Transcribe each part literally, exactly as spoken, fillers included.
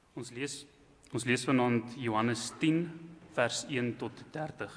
Ons lees, ons lees vanaand Johannes tien, vers een tot dertig.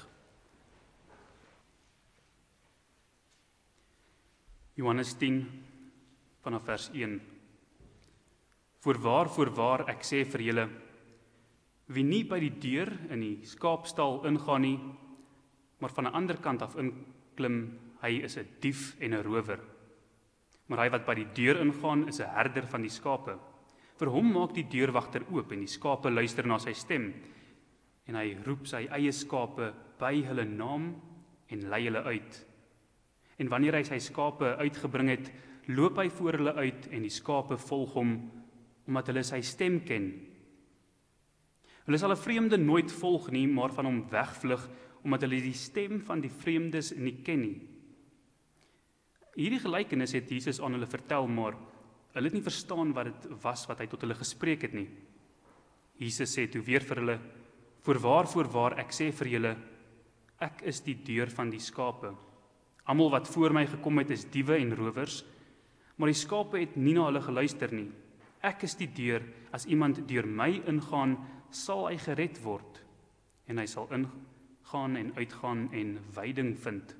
Johannes tien, vanaf vers een. Voorwaar, voorwaar, ek sê vir julle, wie nie by die deur in die skaapstal ingaan nie, maar van 'n ander kant af inklim, hy is 'n dief en 'n rower. Maar hy wat by die deur ingaan, is 'n herder van die skape. Vir hom maak die deurwagter oop en die skape luister na sy stem. En hy roep sy eie skape by hulle naam en lei hulle uit. En wanneer hy sy skape uitgebring het, loop hy voor hulle uit en die skape volg hom, omdat hulle sy stem ken. Hulle sal 'n vreemde nooit volg nie, maar van hom wegvlug, omdat hulle die stem van die vreemdes nie ken nie. Hierdie gelykenis het Jesus aan hulle vertel, maar hulle het nie verstaan wat dit was wat hy tot hulle gespreek het nie. Jesus sê toe weer vir hulle, voorwaar, voorwaar, ek sê vir julle, ek is die deur van die skape. Almal wat voor my gekom het is diewe en rowers, maar die skape het nie na hulle geluister nie. Ek is die deur, as iemand deur my ingaan, sal hy gered word, en hy sal ingaan en uitgaan en veiding vind.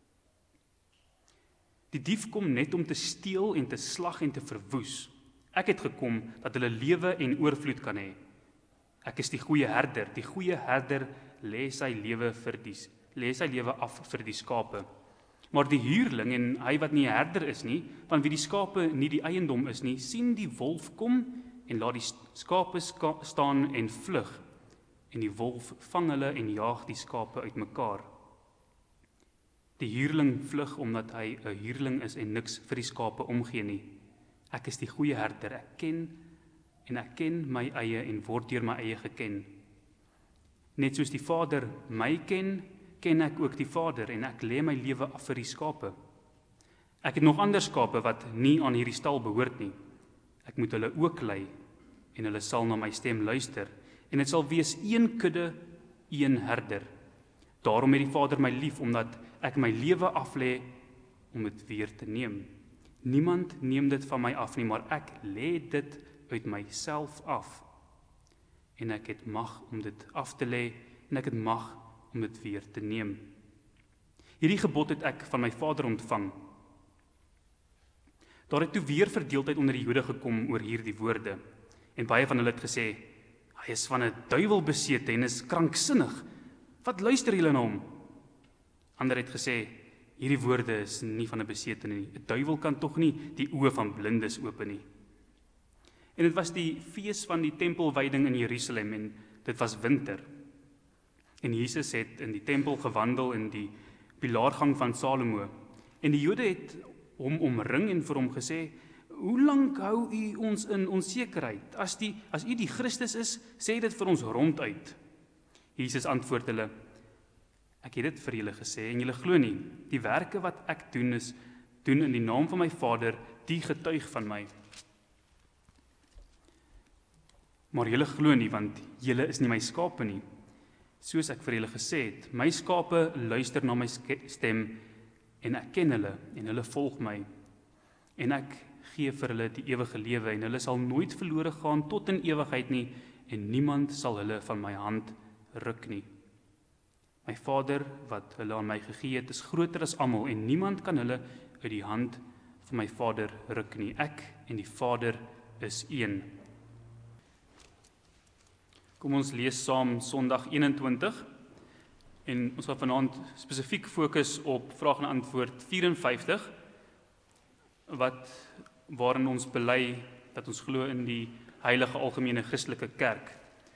Die dief kom net om te steel en te slag en te verwoes. Ek het gekom dat hulle lewe en oorvloed kan hê. Ek is die goeie herder. Die goeie herder lê sy lewe vir die lê sy lewe af vir die skape. Maar die huurling en hy wat nie 'n herder is nie, van wie die skape nie die eiendom is nie, sien die wolf kom en laat die skape ska staan en vlug. En die wolf vang hulle en jaag die skape uitmekaar. Die huurling vlug omdat hy 'n huurling is en niks vir die skape omgee nie. Ek is die goeie herder, ek ken en ek ken my eie en word deur my eie geken. Net soos die Vader my ken, ken ek ook die Vader en ek lê my lewe af vir die skape. Ek het nog ander skape wat nie aan hierdie stal behoort nie. Ek moet hulle ook lei en hulle sal na my stem luister en dit sal wees een kudde, een herder. Daarom het die Vader my lief, omdat ek my lewe aflê om dit weer te neem. Niemand neem dit van my af nie, maar ek lê dit uit myself af. En ek het mag om dit af te lê en ek het mag om dit weer te neem. Hierdie gebod het ek van my Vader ontvang. Daar het toe weer verdeeldheid onder die Jode gekom oor hierdie woorde. En baie van hulle het gesê, hy is van 'n duiwel besete en is kranksinnig. Wat luister julle na hom? Ander het gesê, hierdie woorde is nie van 'n besete nie. 'n Duiwel kan tog nie die oë van blindes open nie. En dit was die fees van die tempelwyding in Jerusalem en dit was winter. En Jesus het in die tempel gewandel in die pilaargang van Salomo. En die Jode het hom omring en vir hom gesê, hoe lank hou u ons in onsekerheid? As, die, as u die Christus is, sê dit vir ons ronduit. Jesus antwoord hulle, ek het dit vir julle gesê en julle glo nie. Die werke wat ek doen is, doen in die naam van my Vader, die getuig van my. Maar julle glo nie, want julle is nie my skape nie. Soos ek vir julle gesê het, my skape luister na my stem en ek ken hulle en hulle volg my. En ek gee vir hulle die ewige lewe en hulle sal nooit verlore gaan tot in ewigheid nie en niemand sal hulle van my hand ruk nie. My Vader wat hulle aan my gegee het is groter as almal en niemand kan hulle uit die hand van my Vader ruk nie. Ek en die Vader is een. Kom ons lees saam Sondag eenentwintig en ons gaan vanaand spesifiek fokus op vraag en antwoord vyf-en-vyftig wat waarin ons bely dat ons glo in die heilige algemene Christelike kerk.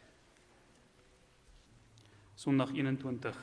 Sondag eenentwintig.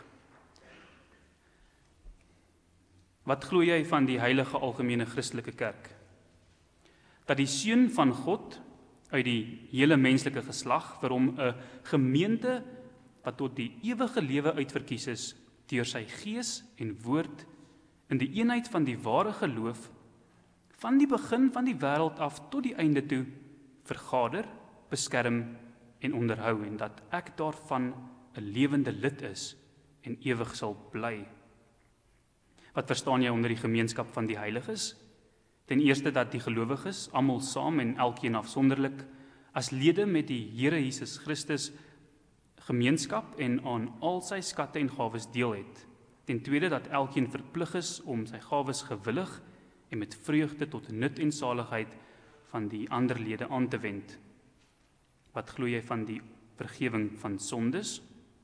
Wat glo jy van die heilige algemene Christelike kerk? Dat die Seun van God uit die hele menslike geslag vir hom 'n gemeente wat tot die ewige lewe uitverkies is deur sy gees en woord in die eenheid van die ware geloof van die begin van die wêreld af tot die einde toe vergader, beskerm en onderhou en dat ek daarvan 'n lewende lid is en ewig sal bly. Wat verstaan jy onder die gemeenskap van die heiliges? Ten eerste dat die gelowiges almal saam en elkeen afsonderlik as lede met die Here Jesus Christus gemeenskap en aan al sy skatte en gawes deel het. Ten tweede, dat elkeen verplig is om sy gawes gewillig en met vreugde tot nut en saligheid van die ander lede aan te wend. Wat glo jy van die vergewing van sondes?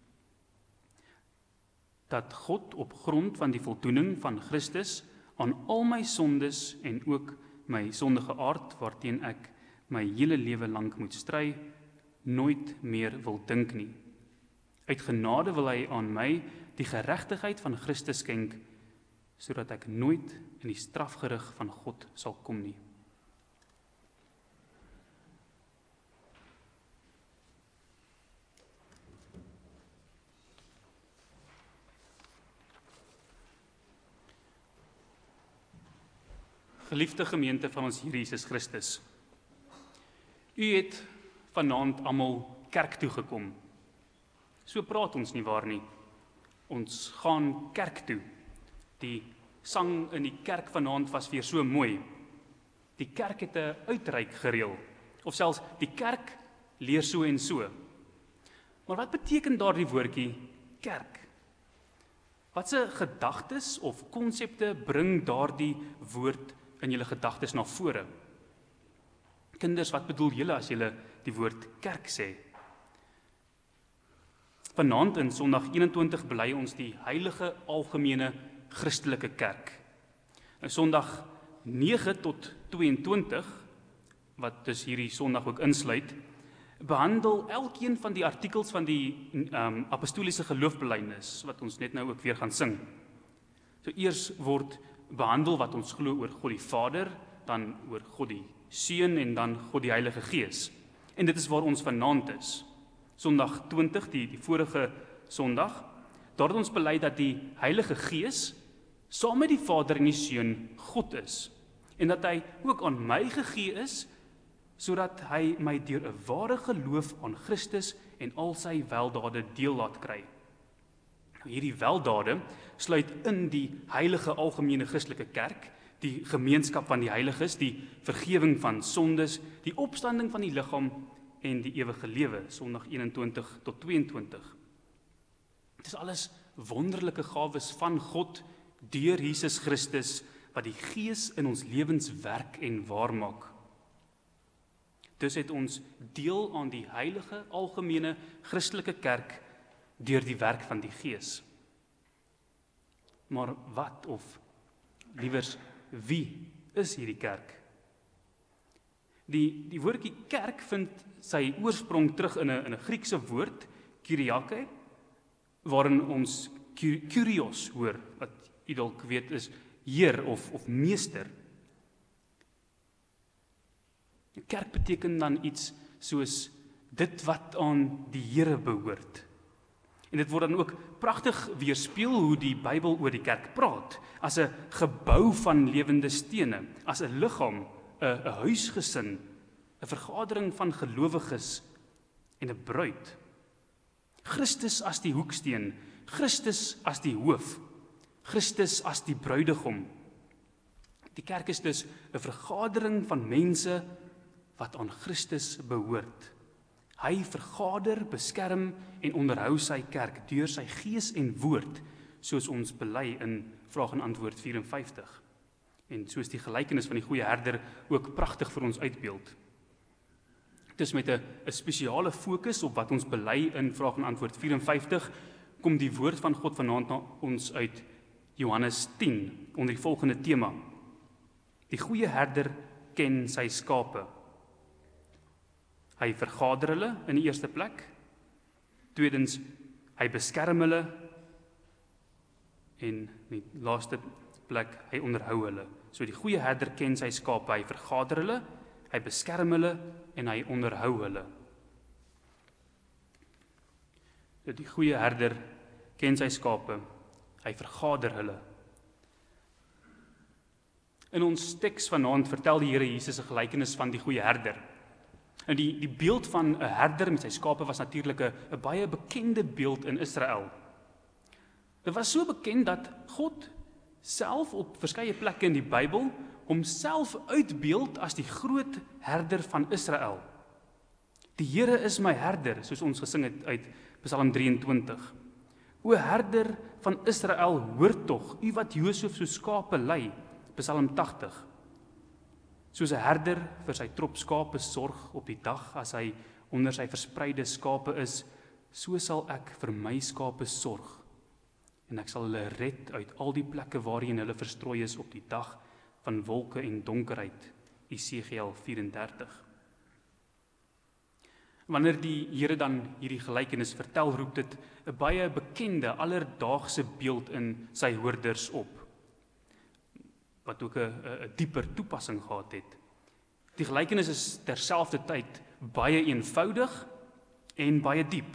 Dat God op grond van die voldoening van Christus aan al my sondes en ook my sondige aard, waarteen ek my hele lewe lank moet stry, nooit meer wil dink nie. Uit genade wil hy aan my die geregtigheid van Christus skenk, sodat ek nooit in die strafgerig van God sal kom nie. Geliefde gemeente van ons Here Jesus Christus, u het vanaand almal kerk toe gekom. So praat ons nie waar nie. Ons gaan kerk toe. Die sang in die kerk vanaand was weer so mooi. Die kerk het 'n uitreik gereël, of selfs die kerk leer so en so. Maar wat beteken daardie woordjie kerk? Watse gedagtes of konsepte bring daardie woord in julle gedagtes na vore? Kinders, wat bedoel julle as julle die woord kerk sê? Vanaand in Sondag eenentwintig bely ons die heilige algemene Christelike kerk. In Sondag nege tot tweeëntwintig, wat dus hierdie Sondag ook insluit, behandel elkeen van die artikels van die um, apostoliese geloofbelydenis, wat ons net nou ook weer gaan sing. So eers word behandel wat ons glo oor God die Vader, dan oor God die Seun en dan God die Heilige Gees. En dit is waar ons vanaand is. Sondag twintig, die, die vorige Sondag, daar het ons bely dat die Heilige Gees saam met die Vader en die Seun God is. En dat hy ook aan my gegee is, sodat hy my deur 'n ware geloof aan Christus en al sy weldade deel laat kry. Hierdie weldade sluit in die heilige algemene Christelike kerk, die gemeenskap van die heiliges, die vergewing van sondes, die opstanding van die liggaam en die ewige lewe, Sondag eenentwintig tot tweeëntwintig. Dit is alles wonderlike gawes van God deur Jesus Christus, wat die Gees in ons lewens werk en waar maak. Dus het ons deel aan die heilige algemene Christelike kerk deur die werk van die Gees. Maar wat of liewers wie is hierdie kerk? Die, die woordjie kerk vind sy oorsprong terug in 'n in 'n Griekse woord, kyriake, waarin ons kyrios hoor, wat u dalk weet is heer of of meester. Kerk beteken dan iets soos dit wat aan die Here behoort. En dit word dan ook pragtig weerspieël hoe die Bybel oor die kerk praat, as 'n gebou van lewende stene, as 'n liggaam, 'n 'n huisgesin, 'n vergadering van gelowiges en 'n bruid. Christus as die hoeksteen, Christus as die hoof, Christus as die bruidegom. Die kerk is dus 'n vergadering van mense wat aan Christus behoort. Hy vergader, beskerm en onderhou sy kerk deur sy gees en woord, soos ons bely in vraag en antwoord vyf-en-vyftig. En soos die gelykenis van die goeie herder ook pragtig vir ons uitbeeld. Dit is met 'n 'n spesiale fokus op wat ons bely in vraag en antwoord vyf-en-vyftig, kom die woord van God vanaand na ons uit Johannes tien, onder die volgende tema. Die goeie herder ken sy skape. Hy vergader hulle in die eerste plek. Tweedens, hy beskerm hulle. En in die laaste plek, hy onderhou hulle. So die goeie herder ken sy skape, hy vergader hulle, hy beskerm hulle en hy onderhou hulle. So die goeie herder ken sy skape, hy vergader hulle. In ons teks vanaand vertel die Here Jesus 'n gelykenis van die goeie herder. En die, die beeld van 'n herder met sy skape was natuurlik 'n 'n baie bekende beeld in Israel. Dit was so bekend dat God self op verskeie plekke in die Bybel homself uitbeeld as die groot herder van Israel. Die Here is my herder, soos ons gesing het uit Psalm drieëntwintig. O herder van Israel, hoor tog, u wat Josef so skape lei, Psalm tagtig. Soos 'n herder vir sy trop skape sorg op die dag as hy onder sy verspreide skape is, so sal ek vir my skape sorg. En ek sal hulle red uit al die plekke waarheen hulle verstrooi is op die dag van wolke en donkerheid, Esegiel vyf-en-dertig. Wanneer die Here dan hierdie gelykenis vertel, roep dit 'n baie bekende alledaagse beeld in sy hoorders op, wat ook 'n 'n dieper toepassing gehad het. Die gelykenis is terselfdertyd baie eenvoudig en baie diep.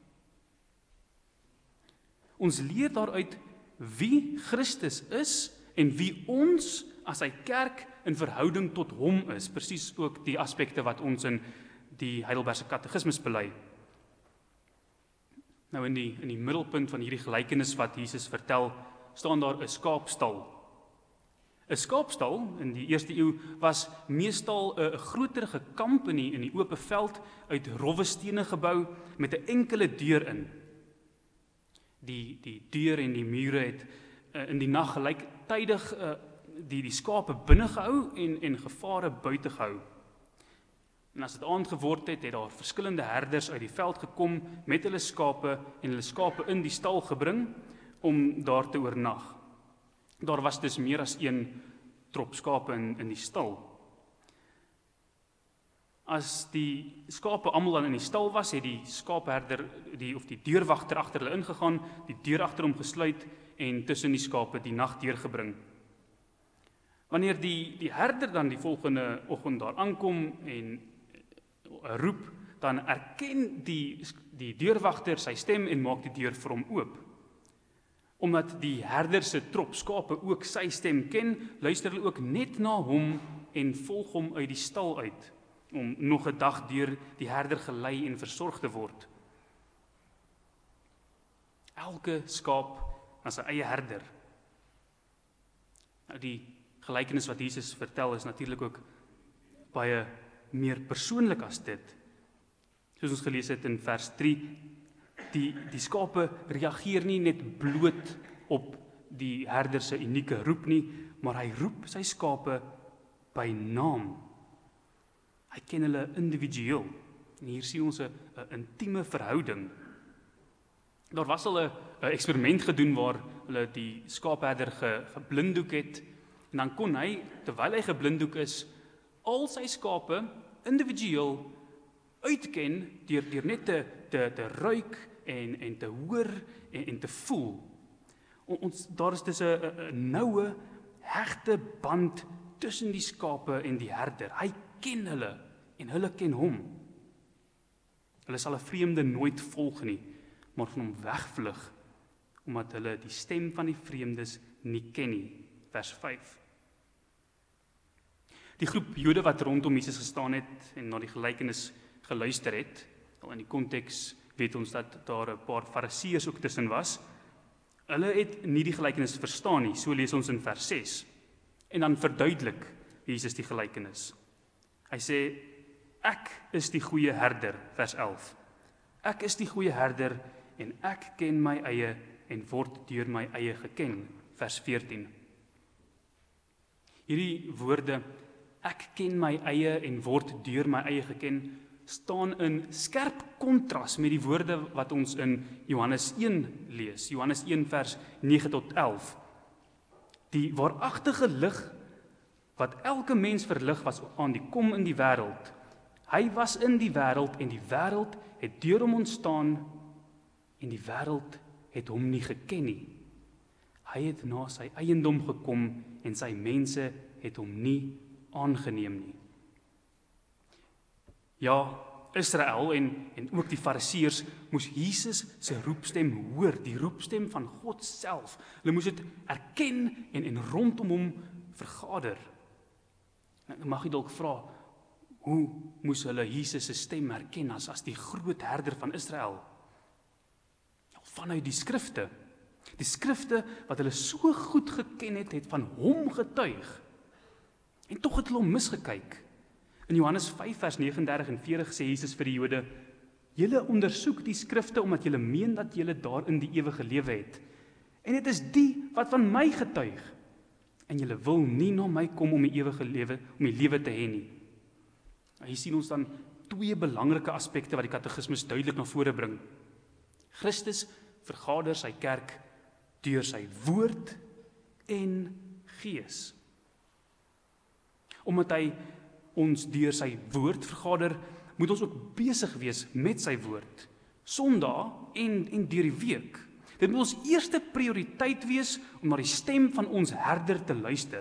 Ons leer daaruit wie Christus is en wie ons as sy kerk in verhouding tot hom is, presies ook die aspekte wat ons in die Heidelbergse Katekismes bely. Nou in die, in die middelpunt van hierdie gelykenis wat Jesus vertel, staan daar 'n skaapstal. 'n Skaapstal in die eerste eeu was meestal 'n groterige kamp in die, in die ope veld uit rowwe stene gebou met 'n enkele deur in. Die, die deur en die mure het uh, in die nag gelyktydig uh, die, die skape binne gehou en, en gevare buite gehou. En as dit aand geword het, het daar verskillende herders uit die veld gekom met hulle skape en hulle skape in die stal gebring om daar te oornag. Daar was dus meer as een trop skape in, in die stal. As die skape almal dan in die stal was, het die skaapherder die of die deurwagter agter hulle ingegaan, die deur agter hom gesluit en tussen die skape die nag deurgebring. Wanneer die die herder dan die volgende oggend daar aankom en roep, dan erken die die deurwagter sy stem en maak die deur vir hom oop. Omdat die herder se trop skape ook sy stem ken, luister hulle ook net na hom en volg hom uit die stal uit, om nog 'n dag deur die herder gelei en versorg te word. Elke skaap na sy eie herder. Nou die gelykenis wat Jesus vertel is natuurlik ook baie meer persoonlik as dit. Soos ons gelees het in vers drie, die, die skape reageer nie net bloot op die herder se unieke roep nie, maar hy roep sy skape by naam. Hy ken hulle individueel. En hier sien ons 'n intieme verhouding. Daar was al 'n eksperiment gedoen waar hulle die skaapherder ge, geblinddoek het, en dan kon hy, terwyl hy geblinddoek is, al sy skape individueel uitken deur deur net te te te ruik en en te hoor en, en te voel. Ons daar is dus 'n 'n noue, hegte band tussen die skape en die herder. Hy ken hulle en hulle ken hom. Hulle sal 'n vreemde nooit volg nie, maar van hom wegvlug, omdat hulle die stem van die vreemdes nie ken nie. Vers vyf. Die groep Jode wat rondom Jesus gestaan het en na die gelykenis geluister het, al in die konteks weet ons dat daar 'n paar fariseërs ook tussen was, hulle het nie die gelykenis verstaan nie, so lees ons in vers ses. En dan verduidelik Jesus die gelykenis. Hy sê, ek is die goeie herder, vers elf. Ek is die goeie herder en ek ken my eie en word deur my eie geken, vers veertien. Hierdie woorde, ek ken my eie en word deur my eie geken, staan in skerp kontras met die woorde wat ons in Johannes een lees, Johannes een vers nege tot elf. Die waaragtige lig wat elke mens verlig was aan die kom in die wêreld. Hy was in die wêreld en die wêreld het deur hom ontstaan en die wêreld het hom nie geken nie. Hy het na sy eiendom gekom en sy mense het hom nie aangeneem nie. Ja, Israel en, en ook die fariseërs moes Jesus se roepstem hoor, die roepstem van God self. Hulle moes dit erken en, en rondom hom vergader. Nou mag jy dalk vra, hoe moes hulle Jesus se stem herken as, as die groot herder van Israel? Ja, vanuit die skrifte. Die skrifte wat hulle so goed geken het, het van hom getuig. En tog het hulle hom misgekyk. In Johannes vyf vers vyf nege en veertig sê Jesus vir die Jode: "Julle ondersoek die skrifte omdat julle meen dat julle daarin die ewige lewe het. En dit is die wat van my getuig. En julle wil nie na my kom om die ewige lewe, om die lewe te hê nie." Nou, hier sien ons dan twee belangrike aspekte wat die katekismus duidelik na vore bring. Christus vergader sy kerk deur sy woord en gees. Omdat hy ons deur sy woord vergader, moet ons ook besig wees met sy woord, Sondag en, en deur die week. Dit moet ons eerste prioriteit wees om na die stem van ons herder te luister.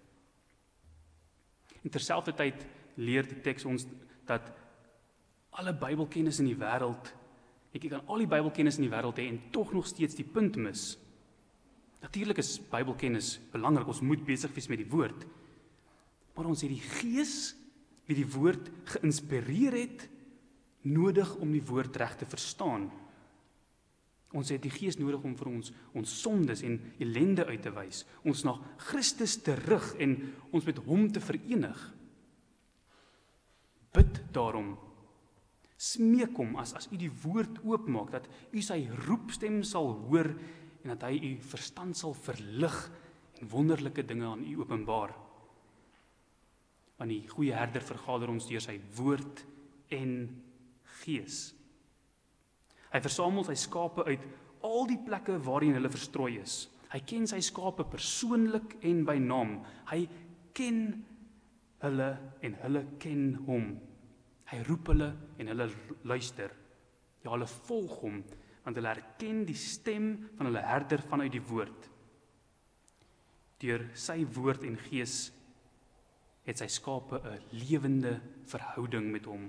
En terselfdertyd leer die teks ons dat alle Bybelkennis in die wêreld, ek kan al die Bybelkennis in die wêreld hê en tog nog steeds die punt mis. Natuurlik is Bybelkennis belangrik, ons moet besig wees met die woord. Maar ons het die Gees wie die woord geïnspireer het, nodig om die woord reg te verstaan. Ons het die Gees nodig om vir ons ons sondes en ellende uit te wys, ons na Christus te rig en ons met hom te verenig. Bid daarom, smeek hom as as u die woord oopmaak, dat u sy roepstem sal hoor en dat hy u verstand sal verlig en wonderlike dinge aan u openbaar. Want die goeie herder vergader ons deur sy woord en gees. Hy versamel sy skape uit al die plekke waarin hulle verstrooi is. Hy ken sy skape persoonlik en by naam. Hy ken hulle en hulle ken hom. Hy roep hulle en hulle luister. Ja, hulle volg hom, want hulle herken die stem van hulle herder vanuit die woord. Deur sy woord en gees het sy skape 'n lewende verhouding met hom.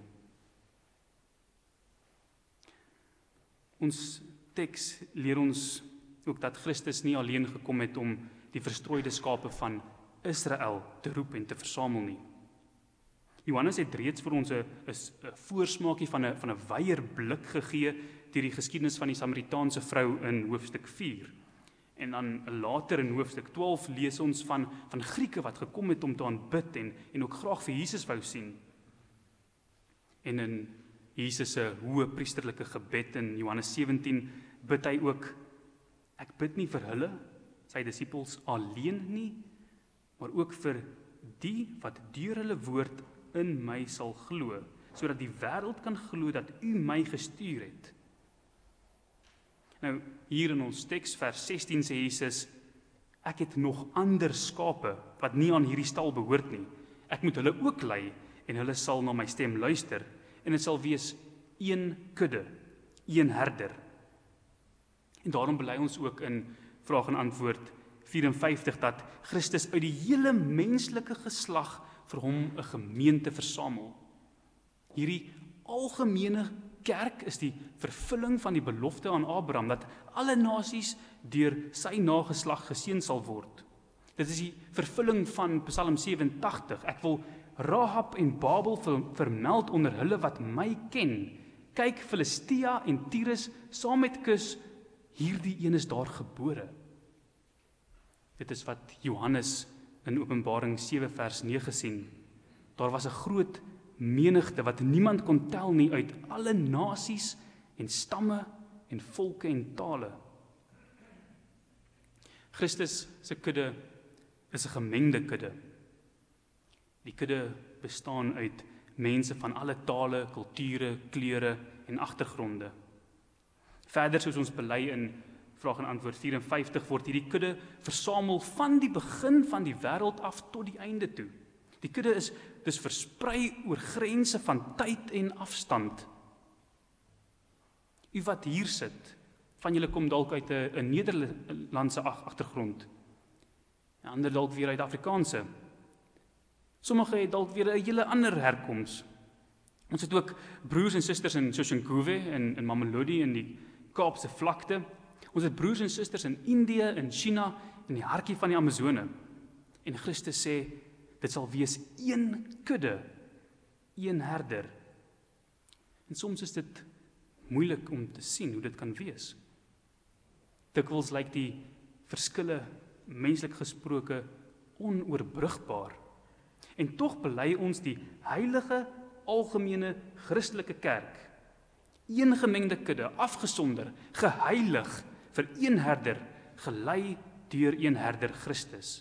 Ons teks leer ons ook dat Christus nie alleen gekom het om die verstrooide skape van Israel te roep en te versamel nie. Johannes het reeds vir ons 'n 'n voorsmaakie van 'n van 'n wyeer blik gegee deur die geskiedenis van die Samaritaanse vrou in hoofstuk vier. En dan later in hoofstuk twaalf lees ons van van Grieke wat gekom het om te aanbid en en ook graag vir Jesus wou sien. En in Jesus se hoë priesterlike gebed in Johannes sewentien bid hy ook: "Ek bid nie vir hulle, sy disippels alleen nie, maar ook vir die wat deur hulle woord in my sal glo, sodat die wêreld kan glo dat u my gestuur het." Nou, hier in ons teks, vers sestien, sê Jesus: "Ek het nog ander skape wat nie aan hierdie stal behoort nie. Ek moet hulle ook lei en hulle sal na my stem luister en dit sal wees een kudde, een herder." En daarom bely ons ook in vraag en antwoord vyf en vyftig dat Christus uit die hele menslike geslag vir hom 'n gemeente versamel. Hierdie algemene kerk is die vervulling van die belofte aan Abraham dat alle nasies deur sy nageslag geseën sal word. Dit is die vervulling van Psalm vyf-en-tagtig. Ek wil Rahab en Babel vermeld onder hulle wat my ken. Kyk, Filistia en Tyrus saam met Kus, hierdie een is daar gebore. Dit is wat Johannes in Openbaring sewe vers nege sien. Daar was 'n groot menigte wat niemand kon tel nie uit alle nasies en stamme en volke en tale. Christus se kudde is 'n gemengde kudde. Die kudde bestaan uit mense van alle tale, kulture, kleure en agtergronde. Verder soos ons bely in vraag en antwoord vyf en vyftig word hierdie kudde versamel van die begin van die wêreld af tot die einde toe. Die kudde is dus versprei oor grense van tyd en afstand. U wat hier sit, van julle kom dalk uit 'n 'n Nederlandse agtergrond. En ander dalk weer uit Afrikaanse. Sommige het dalk weer 'n hele ander herkoms. Ons het ook broers en susters in Soshanguve en in Mamelodi in die Kaapse vlakte. Ons het broers en susters in Indië, in China, in die hartjie van die Amazone. En Christus sê, dit sal wees een kudde, een herder. En soms is dit moeilik om te sien hoe dit kan wees. Dikwels lyk die verskille, menslik gesproke, onoorbrugbaar. En tog bely ons die heilige, algemene, Christelike kerk. Een gemengde kudde, afgesonder, geheilig, vir een herder, gelei deur een herder Christus.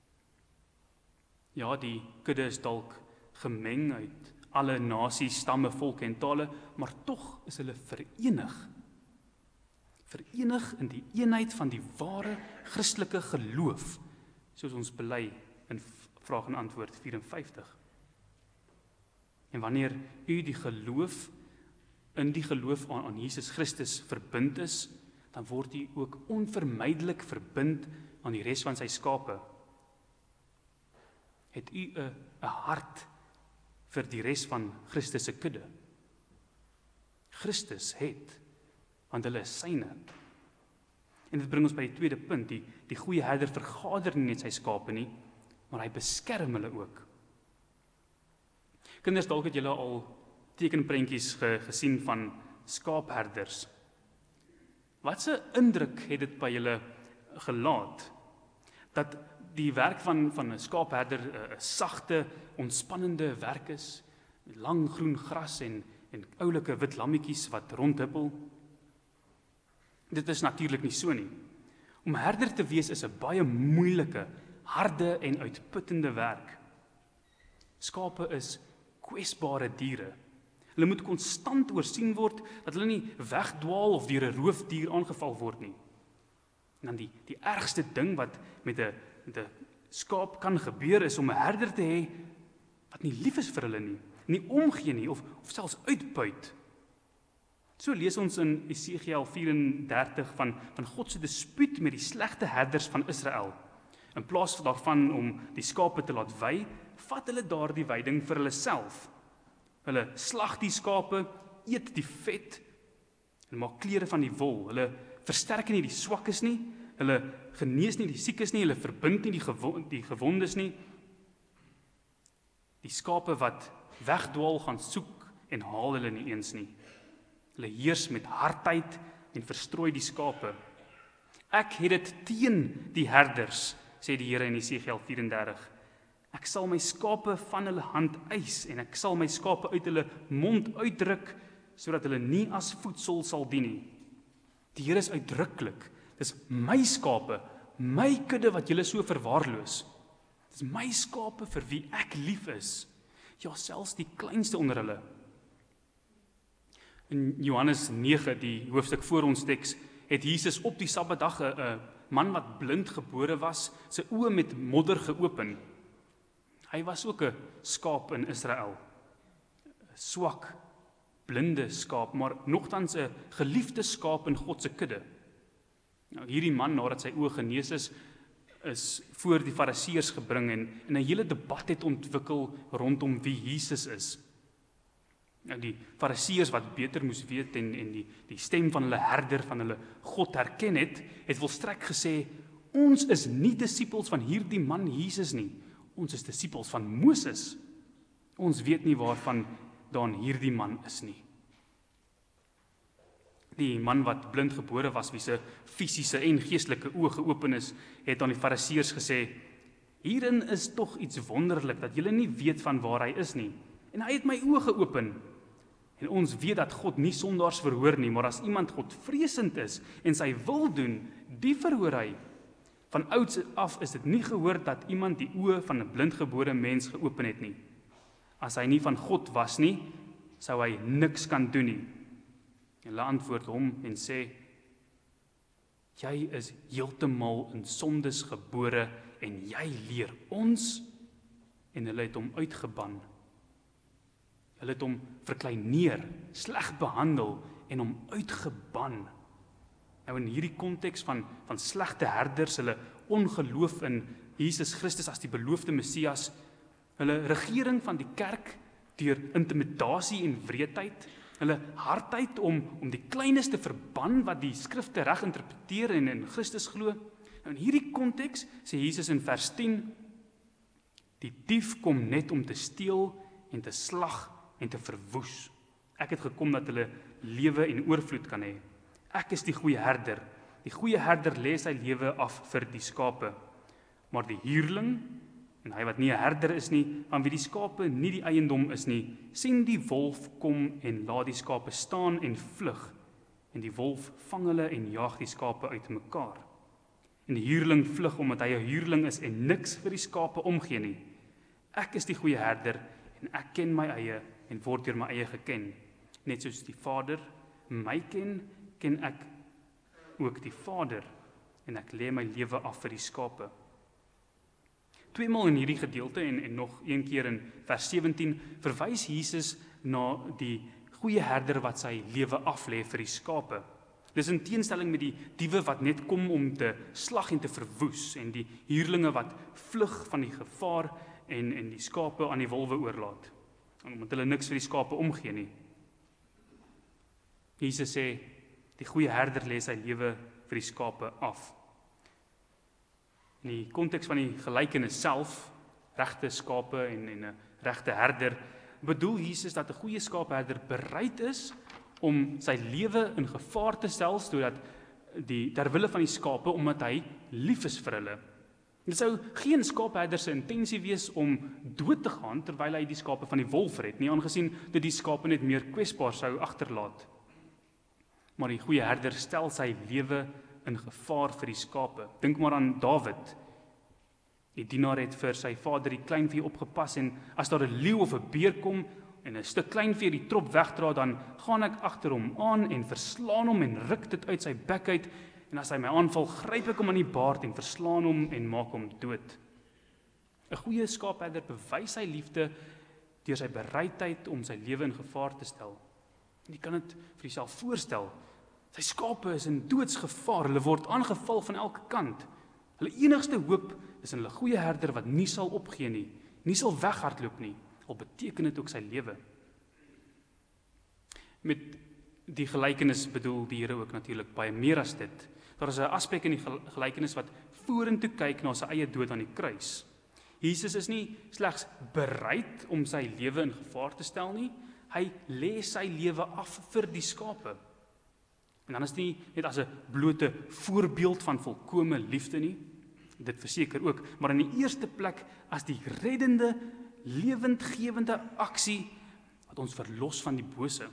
Ja, die kudde is dalk gemeng uit alle nasies, stamme, volke en tale, maar tog is hulle verenig. Verenig in die eenheid van die ware Christelike geloof, soos ons bely in vraag en antwoord vyf en vyftig. En wanneer u die geloof, in die geloof aan, aan Jesus Christus verbind is, dan word u ook onvermydelik verbind aan die res van sy skape. Het u 'n 'n hart vir die res van Christus se kudde? Christus het, want hulle is syne. En dit bring ons by die tweede punt, die, die goeie herder vergader nie net sy skape nie, maar hy beskerm hulle ook. Kinders, dalk het julle al tekenprentjies ge, gesien van skaapherders. Watse indruk het dit by julle gelaat? Dat die werk van, van 'n skaapherder 'n sagte, ontspannende werk is, met lang groen gras en, en oulike wit lammetjies wat rondhuppel. Dit is natuurlik nie so nie. Om herder te wees is 'n baie moeilike, harde en uitputtende werk. Skape is kwesbare diere. Hulle moet konstant oorsien word dat hulle nie wegdwaal of deur 'n roofdier aangeval word nie. En dan die, die ergste ding wat met 'n met 'n skaap kan gebeur is om 'n herder te hê wat nie lief is vir hulle nie, nie omgee nie of, of selfs uitbuit. So lees ons in Esegiel vyf en dertig van, van God se dispuut met die slegte herders van Israel. In plaas daarvan om die skape te laat wei, vat hulle daardie weiding vir hulle self. Hulle slag die skape, eet die vet, en maak klere van die wol. Hulle versterk nie die swakkes nie, hulle genees nie die siekes nie, hulle verbind nie die, gewo die gewondes nie. Die skape wat wegdwaal gaan soek en haal hulle nie eens nie. Hulle heers met hardheid en verstrooi die skape. Ek het dit teen die herders, sê die Here in Esegiel vyf en dertig. Ek sal my skape van hulle hand eis en ek sal my skape uit hulle mond uitdruk, sodat hulle nie as voedsel sal dien nie. Die Here is uitdruklik. Dis my skape, my kudde wat julle so verwaarloos. Dis my skape vir wie ek lief is. Ja, selfs die kleinste onder hulle. In Johannes nege, die hoofstuk voor ons teks, het Jesus op die Sabbatdag 'n man wat blind gebore was, sy oë met modder geopen. Hy was ook 'n skaap in Israel. 'n Swak, blinde skaap, maar nogtans 'n geliefde skaap in God se kudde. Nou, hierdie man, nadat sy oë genees is, is voor die Fariseërs gebring en, en 'n hele debat het ontwikkel rondom wie Jesus is. Nou, die Fariseërs wat beter moes weet en, en die, die stem van hulle herder, van hulle God herken het, het volstrek gesê, ons is nie disippels van hierdie man Jesus nie, ons is disippels van Moses. Ons weet nie waarvan dan hierdie man is nie. Die man wat blind gebore was, wie se fisiese en geestelike oë geopen is, het aan die Fariseërs gesê, hierin is tog iets wonderlik, dat julle nie weet van waar hy is nie. En hy het my oë geopen. En ons weet dat God nie sondaars verhoor nie, maar as iemand godvreesend is en sy wil doen, die verhoor hy. Van ouds af is dit nie gehoor dat iemand die oë van 'n blindgebore mens geopen het nie. As hy nie van God was nie, sou hy niks kan doen nie. En hulle antwoord hom en sê, jy is heeltemal in sondes gebore en jy leer ons, en hulle het hom uitgeban. Hulle het hom verkleineer, sleg behandel en hom uitgeban. Nou in hierdie konteks van, van slegte herders, hulle ongeloof in Jesus Christus as die beloofde Messias, hulle regering van die kerk deur intimidasie en wreedheid, hulle hardheid om, om die kleines te verban wat die skrifte reg interpreteer en in Christus glo. Nou in hierdie konteks sê Jesus in vers tien, die dief kom net om te steel en te slag en te verwoes. Ek het gekom dat hulle lewe en oorvloed kan hê. Ek is die goeie herder. Die goeie herder lê sy lewe af vir die skape. Maar die huurling En hy wat nie 'n herder is nie, aan wie die skape nie die eiendom is nie, sien die wolf kom en laat die skape staan en vlug. En die wolf vang hulle en jaag die skape uit mekaar. En die huurling vlug omdat hy 'n huurling is en niks vir die skape omgee nie. Ek is die goeie herder en ek ken my eie en word deur my eie geken. Net soos die Vader my ken, ken ek ook die Vader en ek lê my lewe af vir die skape. Tweemaal in hierdie gedeelte en, en nog een keer in vers sewentien verwys Jesus na die goeie herder wat sy lewe aflê vir die skape. Dis in teenstelling met die diewe wat net kom om te slag en te verwoes en die huurlinge wat vlug van die gevaar en, en die skape aan die wolwe oorlaat. Omdat hulle niks vir die skape omgee nie. Jesus sê, die goeie herder lê sy lewe vir die skape af. In die konteks van die gelykenis self, regte skape en, en 'n regte herder, bedoel Jesus dat 'n goeie skaapherder bereid is om sy lewe in gevaar te stel sodat die terwille van die skape omdat hy lief is vir hulle. Dit sou geen skaapherder se intensie wees om dood te gaan terwyl hy die skape van die wolf red nie, aangesien dit die skape net meer kwesbaar sou agterlaat. Maar die goeie herder stel sy lewe in gevaar vir die skape. Dink maar aan Dawid. Die dienaar het vir sy vader die kleinvee opgepas en as daar 'n leeu of 'n beer kom en 'n stuk kleinvee die trop wegdra, dan gaan ek agter hom aan en verslaan hom en ruk dit uit sy bek uit en as hy my aanval, gryp ek hom aan die baard en verslaan hom en maak hom dood. 'n Goeie skaapherder bewys sy liefde deur sy bereidheid om sy lewe in gevaar te stel. Jy kan dit vir jouself voorstel. Sy skape is in doodsgevaar, hulle word aangeval van elke kant. Hulle enigste hoop is in hulle goeie herder wat nie sal opgee nie, nie sal weghardloop nie, al beteken dit ook sy lewe. Met die gelykenis bedoel die Here ook natuurlik baie meer as dit. Daar is 'n aspek in die gelykenis wat vorentoe kyk na sy eie dood aan die kruis. Jesus is nie slegs bereid om sy lewe in gevaar te stel nie, hy lê sy lewe af vir die skape. En dan is dit nie net as 'n blote voorbeeld van volkomme liefde nie, dit verseker ook, maar in die eerste plek as die reddende, lewendgewende aksie wat ons verlos van die bose.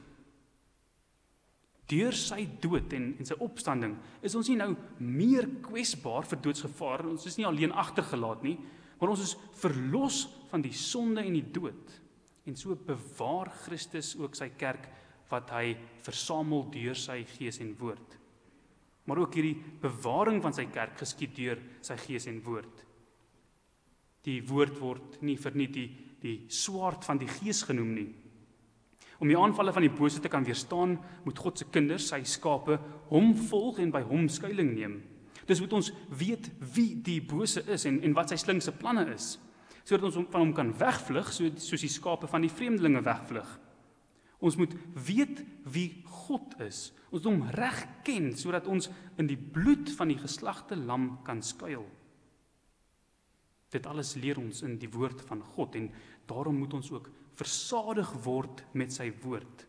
Deur sy dood en, en sy opstanding is ons nie nou meer kwesbaar vir doodsgevaar, ons is nie alleen agtergelaat nie, maar ons is verlos van die sonde en die dood. En so bewaar Christus ook sy kerk wat hy versamel deur sy gees en woord. Maar ook hierdie bewaring van sy kerk geskied deur sy gees en woord. Die woord word nie verniet die, die swaard van die gees genoem nie. Om die aanvalle van die bose te kan weerstaan, moet God se kinders, sy skape, hom volg en by hom skuiling neem. Dus moet ons weet wie die bose is en, en wat sy slinkse planne is, sodat ons van hom kan wegvlug, so, soos die skape van die vreemdelinge wegvlug. Ons moet weet wie God is. Ons moet hom reg ken, sodat ons in die bloed van die geslagte lam kan skuil. Dit alles leer ons in die woord van God en daarom moet ons ook versadig word met sy woord.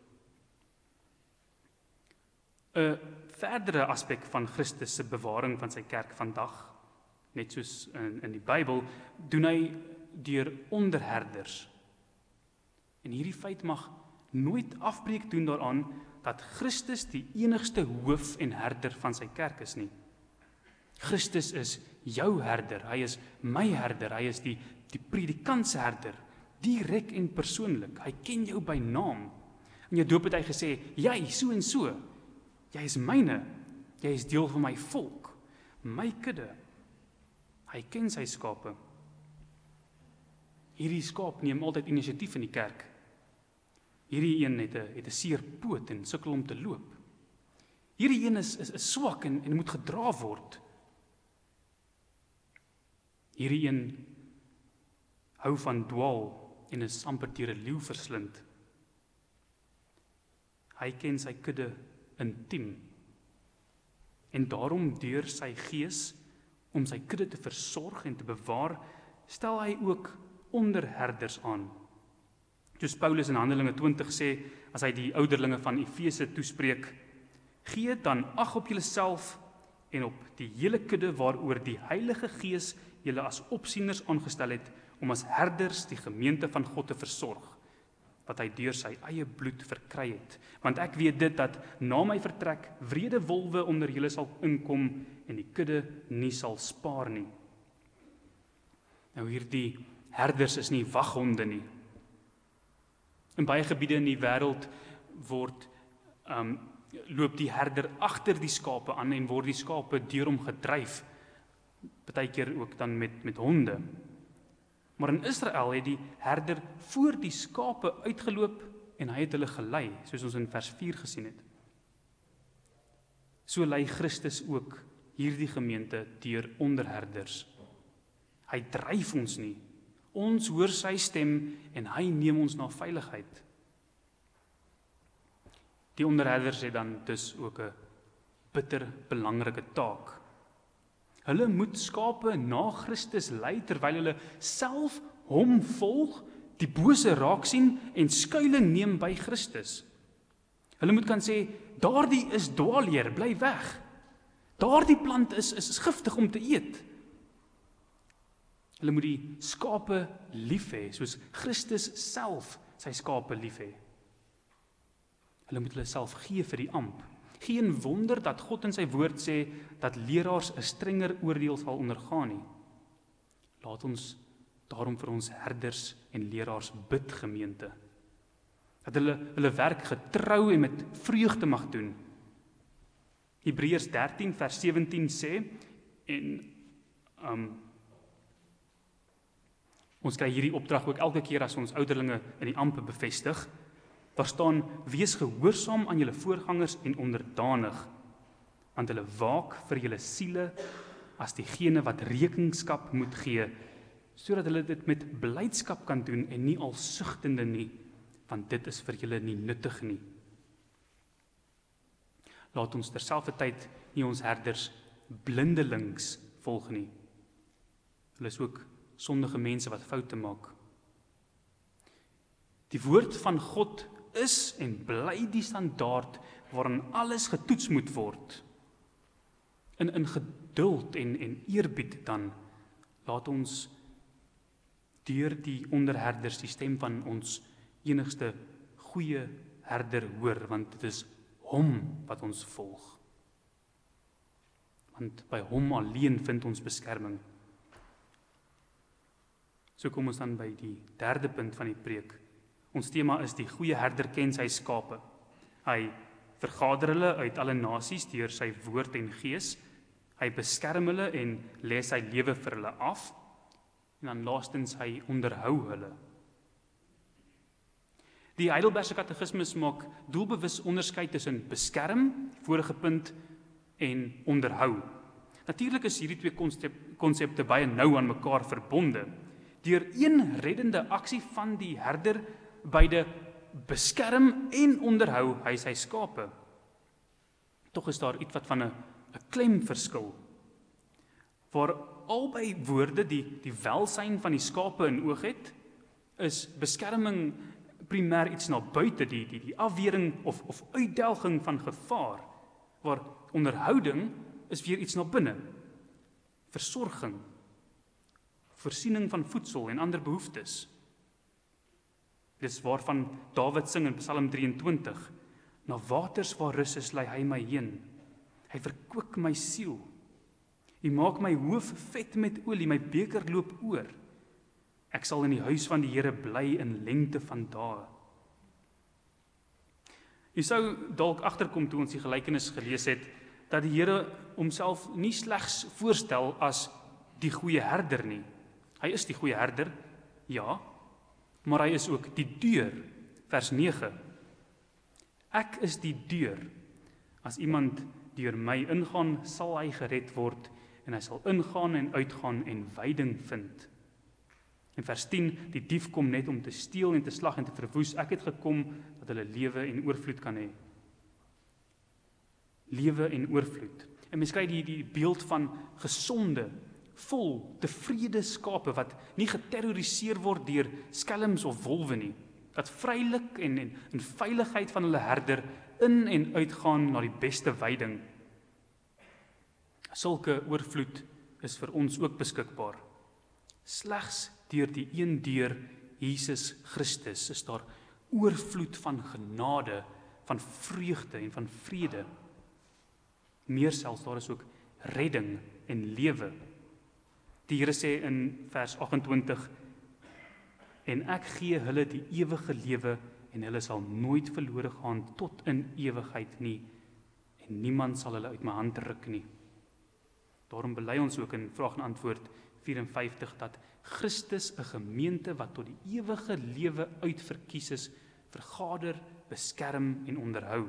'n Verdere aspek van Christus se bewaring van sy kerk vandag, net soos in, in die Bybel, doen hy deur onderherders. En hierdie feit mag nooit afbreek doen daaraan dat Christus die enigste hoof en herder van sy kerk is nie. Christus is jou herder, hy is my herder, hy is die, die predikant se herder, direk en persoonlik, hy ken jou by naam. In jou doop het hy gesê, jy, so en so, jy is myne, jy is deel van my volk, my kudde. Hy ken sy skape. Hierdie skaap neem altyd inisiatief in die kerk. Hierdie een het 'n het 'n seer poot en sukkel om te loop. Hierdie een is is, is swak en, en moet gedra word. Hierdie een hou van dwaal en is amper deur 'n leeu verslind. Hy ken sy kudde intiem. En daarom deur sy gees om sy kudde te versorg en te bewaar, stel hy ook onderherders aan. Soos Paulus in Handelinge twintig sê, as hy die ouderlinge van Efese toespreek, gee dan ag op julleself en op die hele kudde waaroor die Heilige Gees julle as opsieners aangestel het, om as herders die gemeente van God te versorg, wat hy deur sy eie bloed verkry het. Want ek weet dit, dat na my vertrek wrede wolwe onder julle sal inkom en die kudde nie sal spaar nie. Nou hierdie herders is nie waghonde nie. In baie gebiede in die wêreld word um, loop die herder agter die skape aan en word die skape deur hom gedryf, partykeer ook dan met, met honde. Maar in Israel het die herder voor die skape uitgeloop en hy het hulle gelei, soos ons in vers vier gesien het. So lei Christus ook hierdie gemeente deur onderherders. Hy dryf ons nie. Ons hoor sy stem en hy neem ons na veiligheid. Die onderherders het dan dus ook 'n bitter belangrike taak. Hulle moet skape na Christus lei terwyl hulle self hom volg, die bose raak sien en skuiling neem by Christus. Hulle moet kan sê, daardie is dwaalleer, bly weg. Daardie plant is, is giftig om te eet. Hulle moet die skape lief hê, soos Christus self sy skape lief hê. Hulle moet hulle self gee vir die amp. Geen wonder dat God in sy woord sê, dat leraars 'n strenger oordeel sal ondergaan nie. Laat ons daarom vir ons herders en leraars bid, gemeente. Dat hulle hulle werk getrou en met vreugde mag doen. Hebreërs dertien vers sewentien sê, en um, ons kry hierdie opdrag ook elke keer as ons ouderlinge in die ampe bevestig. Daar staan, wees gehoorsaam aan julle voorgangers en onderdanig, want hulle waak vir julle siele as diegene wat rekenskap moet gee, sodat hulle dit met blydskap kan doen en nie al sugtende nie, want dit is vir julle nie nuttig nie. Laat ons terselfdertyd nie ons herders blindelings volg nie. Hulle is ook sondige mense wat foute maak. Die woord van God is en bly die standaard waarin alles getoets moet word. In, in geduld en, en eerbied dan, laat ons deur die onderherders die stem van ons enigste goeie herder hoor, want dit is hom wat ons volg. Want by hom alleen vind ons beskerming. So kom ons dan by die derde punt van die preek. Ons tema is die goeie herder ken sy skape. Hy vergader hulle uit alle nasies deur sy woord en gees. Hy beskerm hulle en lê sy lewe vir hulle af. En dan laastens hy onderhou hulle. Die Heidelbergse Katekismus maak doelbewus onderskeid tussen beskerm, vorige punt, en onderhou. Natuurlik is hierdie twee konsep, konsepte baie nou aan mekaar verbonde. Deur een reddende aksie van die herder beide beskerm en onderhou hy sy skape. Tog is daar iets wat van 'n 'n klemverskil, waar albei woorde die die welsyn van die skape in oog het, is beskerming primêr iets na buite, die die die afwering of of uitdelging van gevaar, waar onderhouding is weer iets na binne, versorging, voorsiening van voedsel en ander behoeftes. Dis waarvan Dawid sing in Psalm drieëntwintig, na waters waar rus is, lei hy my heen. Hy verkoop my siel. Hy maak my hoof vet met olie, my beker loop oor. Ek sal in die huis van die Here bly in lengte van dae. Jy sou dalk agterkom toe ons die gelykenis gelees het, dat die Here homself nie slegs voorstel as die goeie herder nie. Hy is die goeie herder, ja, maar hy is ook die deur, vers nege. Ek is die deur. As iemand deur my ingaan, sal hy gered word, en hy sal ingaan en uitgaan en veiding vind. En vers tien, die dief kom net om te steel en te slag en te verwoes. Ek het gekom dat hulle lewe en oorvloed kan hê. Lewe en oorvloed. En mens kry die, die beeld van gesonde, vol, tevrede skape wat nie geterroriseer word deur skelms of wolwe nie. Dat vrylik en, en in veiligheid van hulle herder in en uitgaan na die beste veiding. Sulke oorvloed is vir ons ook beskikbaar. Slegs deur die een deur Jesus Christus is daar oorvloed van genade, van vreugde en van vrede. Meer selfs, daar is ook redding en lewe. Die Here sê in vers agt-en-twintig, en ek gee hulle die ewige lewe, en hulle sal nooit verlore gaan tot in ewigheid nie, en niemand sal hulle uit my hand ruk nie. Daarom bely ons ook in vraag en antwoord vyf-en-vyftig, dat Christus 'n gemeente wat tot die ewige lewe uitverkies is, vergader, beskerm en onderhou.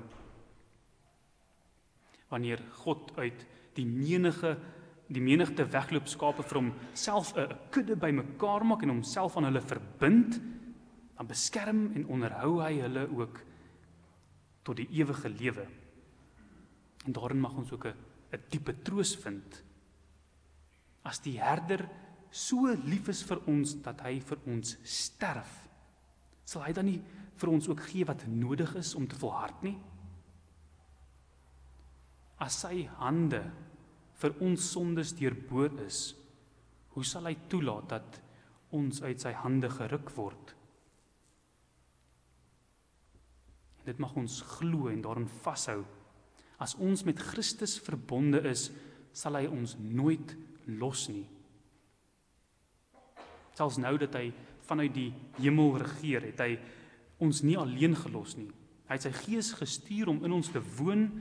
Wanneer God uit die menige, die menigte wegloopskape vir homself 'n kudde bymekaar maak en homself aan hulle verbind, dan beskerm en onderhou hy hulle ook tot die ewige lewe. En daarin mag ons ook 'n 'n diepe troos vind. As die herder so lief is vir ons dat hy vir ons sterf, sal hy dan nie vir ons ook gee wat nodig is om te volhard nie? As sy hande vir ons sondes deurboor is, hoe sal hy toelaat dat ons uit sy hande geruk word? En dit mag ons glo en daarin vashou. As ons met Christus verbonde is, sal hy ons nooit los nie. Selfs nou dat hy vanuit die hemel regeer, het hy ons nie alleen gelos nie. Hy het sy Gees gestuur om in ons te woon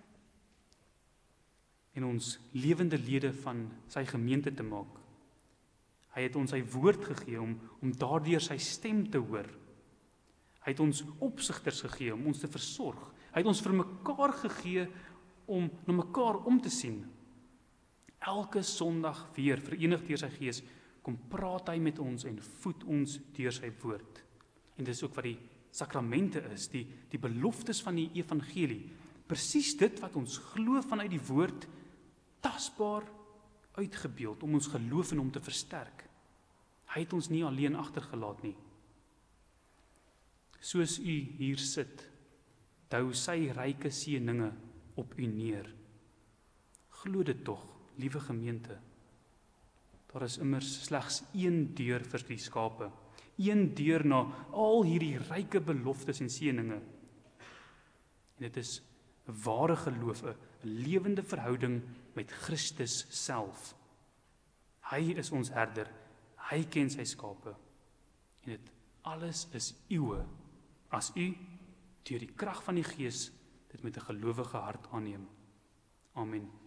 en ons lewende lede van sy gemeente te maak. Hy het ons sy woord gegee om, om daardeur sy stem te hoor. Hy het ons opsigters gegee om ons te versorg. Hy het ons vir mekaar gegee om na mekaar om te sien. Elke Sondag weer, verenig deur sy Gees, kom praat hy met ons en voed ons deur sy woord. En dis ook wat die sakramente is, die, die beloftes van die evangelie. Presies dit wat ons glo vanuit die woord, tasbaar uitgebeeld om ons geloof in hom te versterk. Hy het ons nie alleen agtergelaat nie. Soos u hier sit, hou sy ryke seëninge op u neer. Glo dit tog, liewe gemeente. Daar is immers slegs een deur vir die skape, een deur na al hierdie ryke beloftes en seëninge. En dit is 'n ware geloof, 'n lewende verhouding met Christus self. Hy is ons herder, hy ken sy skape. En dit alles is uwe, as u deur die krag van die Gees dit met 'n gelowige hart aanneem. Amen.